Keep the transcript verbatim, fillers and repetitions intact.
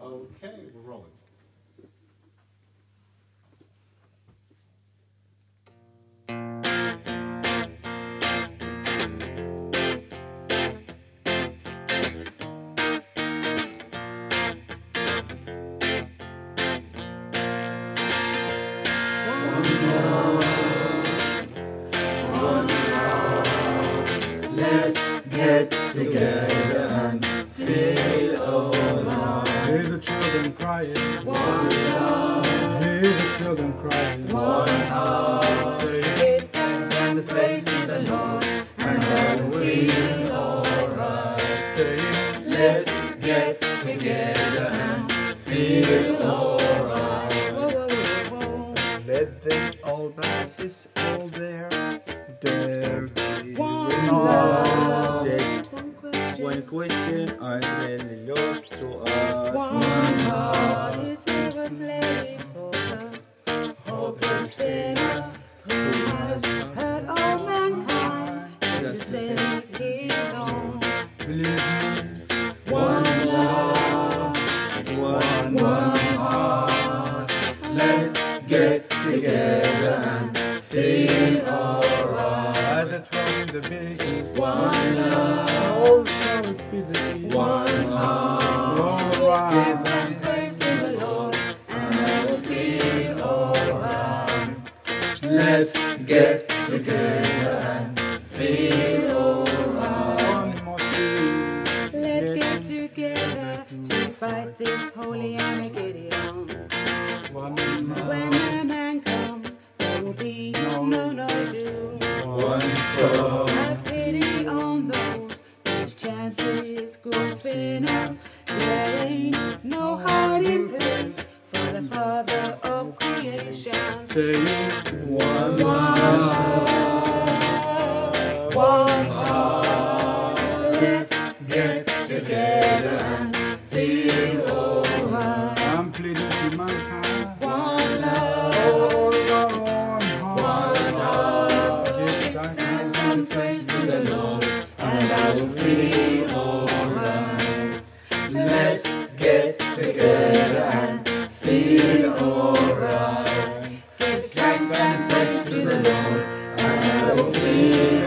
Okay, we're rolling. Let's get together and feel alright. Hear the children crying. One love, Hear the children crying. one heart. Say Give thanks and praise to the Lord, and all will feel alright. Say Let's get together and feel alright. Let them all passes all there. Dirty. One love, Yes. One question I really love to ask. one heart is never place for the hopeless sinner who has hurt all mankind just to save his own. Believe me. One love, One, one heart. Let's get together and feel alright. As it was in the beginning. One love, So shall it be the end. one heart. All right. Give and praise to the Lord, and I will feel alright. Let's get together and feel alright. One more thing. Let's get together to fight this holy Armageddon. One So when the man comes, there will be no, no doom. one soul. Have pity on those whose chances go thinner. There ain't no hiding place for the Father of creation. Say it. One Love, one heart. Let's get together and feel alright. I'm pleading to mankind. One love, All one heart. one heart. Give Thanks thanks and praise to the Lord, and I will feel alright. Let's get together and feel alright. Give thanks and praise to the Lord, and I will feel